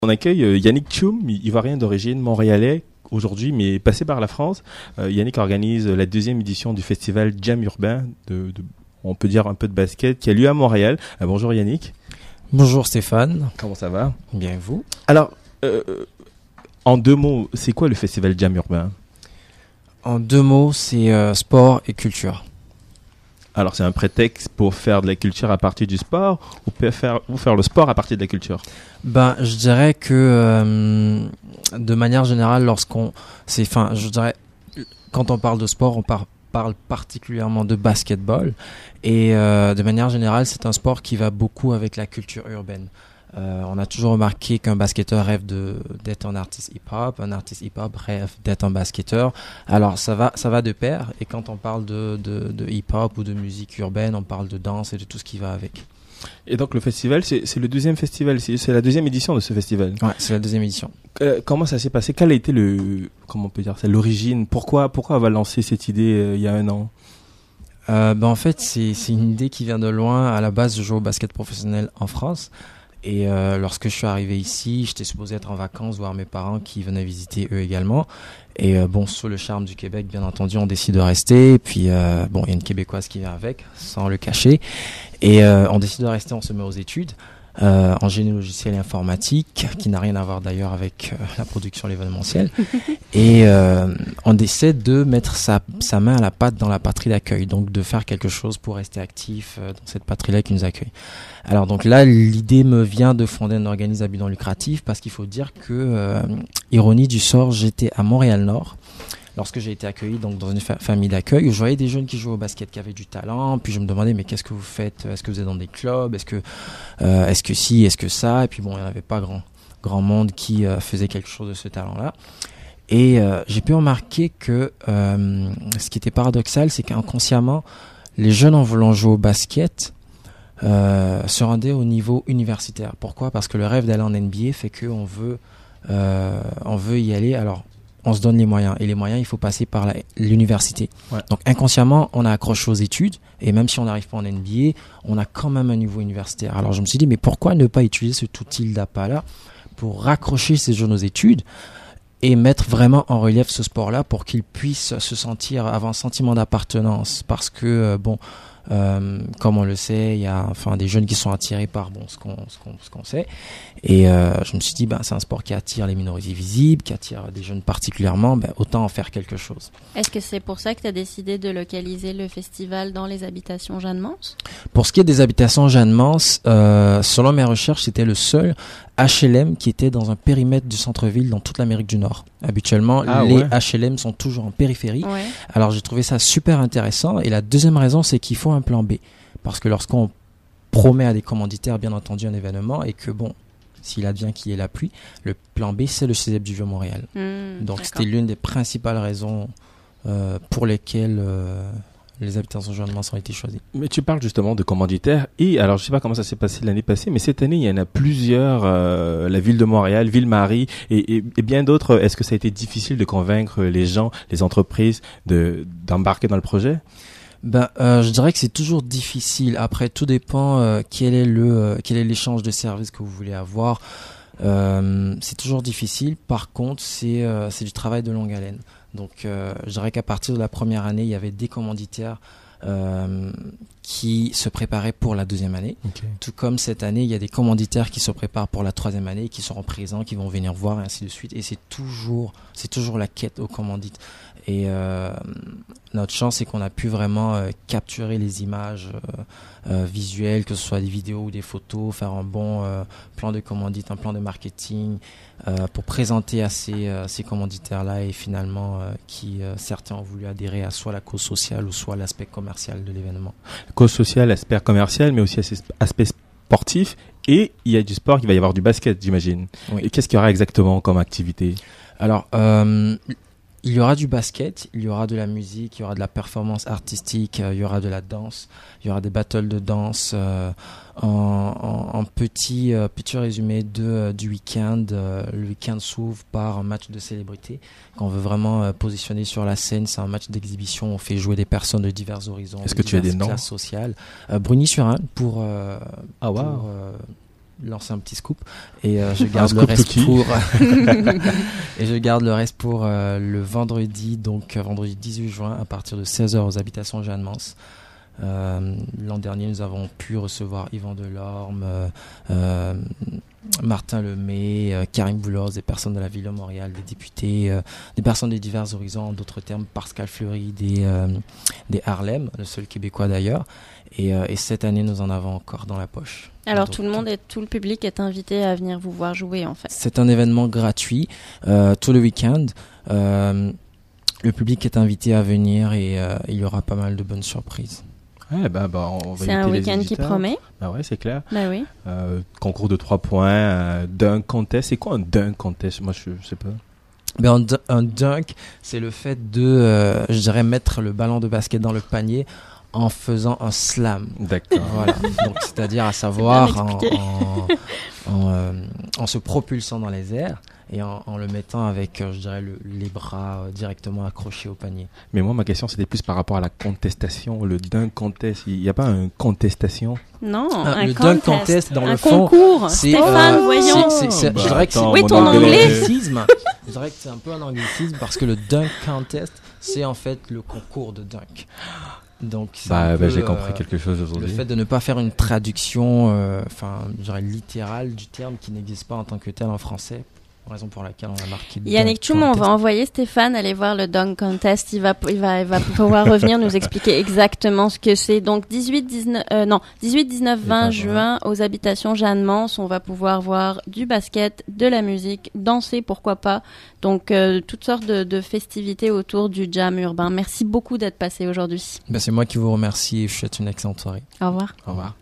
On accueille Yannick Tchoum, ivoirien d'origine, montréalais aujourd'hui, mais passé par la France. Yannick organise la deuxième édition du festival Jam Urbain, on peut dire un peu de basket, qui a lieu à Montréal. Bonjour Yannick. Bonjour Stéphane. Comment ça va? Bien et vous? Alors, en deux mots, c'est quoi le festival Jam Urbain? En deux mots, c'est sport et culture. Alors, c'est un prétexte pour faire de la culture à partir du sport ou faire le sport à partir de la culture? Je dirais que de manière générale, quand on parle de sport, on parle particulièrement de basketball. Et de manière générale, c'est un sport qui va beaucoup avec la culture urbaine. On a toujours remarqué qu'un basketteur rêve d'être un artiste hip-hop rêve d'être un basketteur. Alors ça va de pair, et quand on parle de hip-hop ou de musique urbaine, on parle de danse et de tout ce qui va avec. Et donc le festival, c'est le deuxième festival, c'est la deuxième édition de ce festival. Ouais, c'est la deuxième édition. Comment ça s'est passé? Quelle a été comment on peut dire ça, l'origine? Pourquoi on va lancer cette idée il y a un an? En fait, c'est une idée qui vient de loin. À la base, je joue au basket professionnel en France. Et lorsque je suis arrivé ici, j'étais supposé être en vacances, voir mes parents qui venaient visiter eux également. Et sous le charme du Québec, bien entendu, on décide de rester. Et puis, il y a une Québécoise qui vient avec, sans le cacher. Et on décide de rester, on se met aux études en génie logiciel et informatique, qui n'a rien à voir d'ailleurs avec la production l'événementiel. Et on décide de mettre sa main à la pâte dans la patrie d'accueil, donc de faire quelque chose pour rester actif dans cette patrie-là qui nous accueille. Alors donc là, l'idée me vient de fonder un organisme à but non lucratif, parce qu'il faut dire que, ironie du sort, j'étais à Montréal-Nord lorsque j'ai été accueilli donc dans une famille d'accueil, où je voyais des jeunes qui jouaient au basket, qui avaient du talent. Puis je me demandais, mais qu'est-ce que vous faites? Est-ce que vous êtes dans des clubs? Est-ce que ci, est-ce que ça? Et puis il n'y en avait pas grand monde qui faisait quelque chose de ce talent-là. Et j'ai pu remarquer que ce qui était paradoxal, c'est qu'inconsciemment, les jeunes, en voulant jouer au basket, se rendaient au niveau universitaire. Pourquoi? Parce que le rêve d'aller en NBA fait qu'on veut y aller. Alors, on se donne les moyens. Et les moyens, il faut passer par l'université. Ouais. Donc, inconsciemment, on a accroché aux études. Et même si on n'arrive pas en NBA, on a quand même un niveau universitaire. Alors, je me suis dit, mais pourquoi ne pas utiliser cet outil d'appât-là pour raccrocher ces jeunes aux études et mettre vraiment en relief ce sport-là pour qu'ils puissent se sentir, avoir un sentiment d'appartenance. Parce que, comme on le sait, il y a des jeunes qui sont attirés par ce qu'on sait. Et je me suis dit, c'est un sport qui attire les minorités visibles, qui attire des jeunes particulièrement, autant en faire quelque chose. Est-ce que c'est pour ça que tu as décidé de localiser le festival dans les habitations Jeanne-Mance? Pour ce qui est des habitations Jeanne-Mance, selon mes recherches, c'était le seul HLM qui était dans un périmètre du centre-ville dans toute l'Amérique du Nord. Habituellement, les HLM sont toujours en périphérie. Ouais. Alors, j'ai trouvé ça super intéressant. Et la deuxième raison, c'est qu'il faut un plan B. Parce que lorsqu'on promet à des commanditaires, bien entendu, un événement, et que s'il advient qu'il y ait la pluie, le plan B, c'est le Cégep du Vieux-Montréal. Donc, c'était l'une des principales raisons pour lesquelles les habitations Jeanne-Mance ont été choisies. Mais tu parles justement de commanditaires. Et alors, je ne sais pas comment ça s'est passé l'année passée, mais cette année, il y en a plusieurs. La ville de Montréal, Ville-Marie et bien d'autres. Est-ce que ça a été difficile de convaincre les gens, les entreprises d'embarquer dans le projet? Je dirais que c'est toujours difficile. Après, tout dépend quel est l'échange de services que vous voulez avoir. C'est toujours difficile. Par contre, c'est du travail de longue haleine. Donc, je dirais qu'à partir de la première année, il y avait des commanditaires qui se préparaient pour la deuxième année. Okay. Tout comme cette année, il y a des commanditaires qui se préparent pour la troisième année, qui seront présents, qui vont venir voir, et ainsi de suite. Et c'est toujours la quête aux commandites. Et notre chance, c'est qu'on a pu vraiment capturer les images visuelles, que ce soit des vidéos ou des photos, faire un bon plan de commandite, un plan de marketing pour présenter à ces commanditaires-là, et finalement certains ont voulu adhérer à soit la cause sociale ou soit l'aspect commercial de l'événement. Cause sociale, aspect commercial, mais aussi aspect sportif. Et il y a du sport, il va y avoir du basket, j'imagine. Oui. Et qu'est-ce qu'il y aura exactement comme activité? Alors, il y aura du basket, il y aura de la musique, il y aura de la performance artistique, il y aura de la danse, il y aura des battles de danse. En petit résumé du week-end, le week-end s'ouvre par un match de célébrité qu'on veut vraiment positionner sur la scène. C'est un match d'exhibition, on fait jouer des personnes de divers horizons. Est-ce que tu as des noms? Classes sociales. Bruni-sur-Ain pour lancer un petit scoop et je garde le reste pour et je garde le reste pour le vendredi, donc vendredi 18 juin à partir de 16h aux habitations Jeanne Mance. L'an dernier, nous avons pu recevoir Yvan Delorme, Martin Lemay, Karim Boulos, des personnes de la ville de Montréal, des députés, des personnes de divers horizons, en d'autres termes, Pascal Fleury des Harlem, le seul Québécois d'ailleurs. Et cette année, nous en avons encore dans la poche. Alors tout le public est invité à venir vous voir jouer en fait. C'est un événement gratuit tout le week-end. Le public est invité à venir et il y aura pas mal de bonnes surprises. Ouais, on va c'est un week-end qui promet. Ouais, c'est clair. Oui. Concours de 3 points, dunk contest. C'est quoi un dunk contest? Moi, je sais pas. Un dunk, c'est le fait de, je dirais, mettre le ballon de basket dans le panier en faisant un slam. D'accord. Voilà. Donc, c'est-à-dire à savoir en se propulsant dans les airs et en le mettant avec, je dirais, les bras directement accrochés au panier. Mais moi, ma question, c'était plus par rapport à la contestation, le dunk contest. Il n'y a pas une contestation? Non, le dunk contest, dans le fond, concours. C'est Stéphane, voyons. Je dirais que c'est ton anglais. Je dirais que c'est un peu un anglicisme parce que le dunk contest, c'est en fait le concours de dunk. Donc, j'ai compris quelque chose aujourd'hui. Le fait de ne pas faire une traduction, je dirais littérale du terme qui n'existe pas en tant que tel en français, raison pour laquelle on a marqué. Yannick Tchoum, on va envoyer Stéphane aller voir le dunk contest. Il va pouvoir revenir nous expliquer exactement ce que c'est. Donc 18, 19, 20 juin aux habitations Jeanne Mance, on va pouvoir voir du basket, de la musique, danser, pourquoi pas. Donc toutes sortes de festivités autour du jam urbain. Merci beaucoup d'être passé aujourd'hui. C'est moi qui vous remercie et je vous souhaite une excellente soirée. Au revoir. Au revoir.